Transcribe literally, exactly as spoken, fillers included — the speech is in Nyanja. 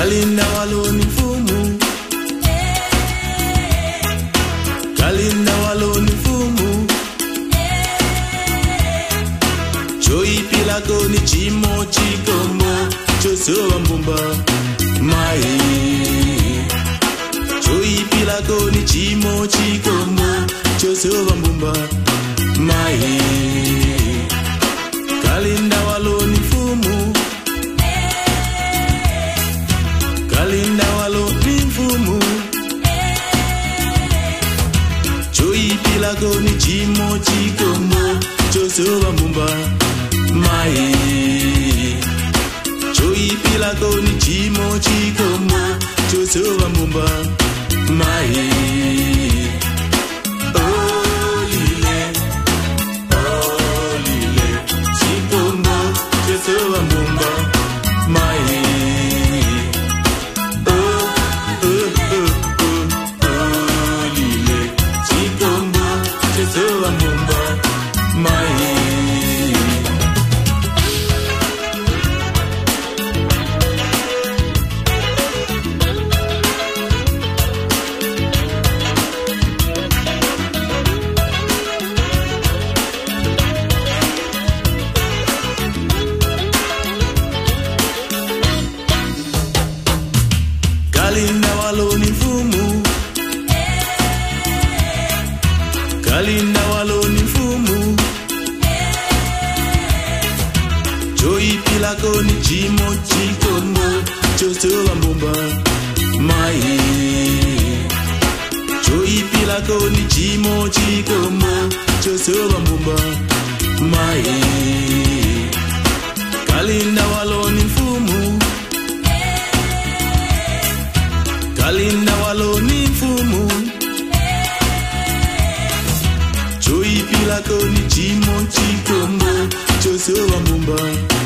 Kalinda waloni mfumu, Kalinda waloni mfumu, Choi pilako ni chimo chikomo, Chosowa mbumba mai. Choi pilako ni chimo chikomo, Chosowa mbumba mai. Kalinda waloni mfumu, Kalinda waloni mfumu, Choi pilako ni chimo chikomo, Chosowa mbumba mai. Choi pilako ni chimo chikomo, Chosowa mbumba mai. Oh lile, oh lile, chikomo, Chosowa mbumba mai. Oh oh oh oh, oh lile, chikomo, Chosowa mbumba mai. Kalinda waloni mfumu, Kalinda waloni mfumu, Choi pilako ni chimo chikomo, Chosowa mbumba mai. Choi pilako ni chimo chikomo, Chosowa mbumba mai. Kalinda waloni mfumu, Kalinda waloni mfumu, Choi pilako ni chimo chikomo, Chosowa mbumba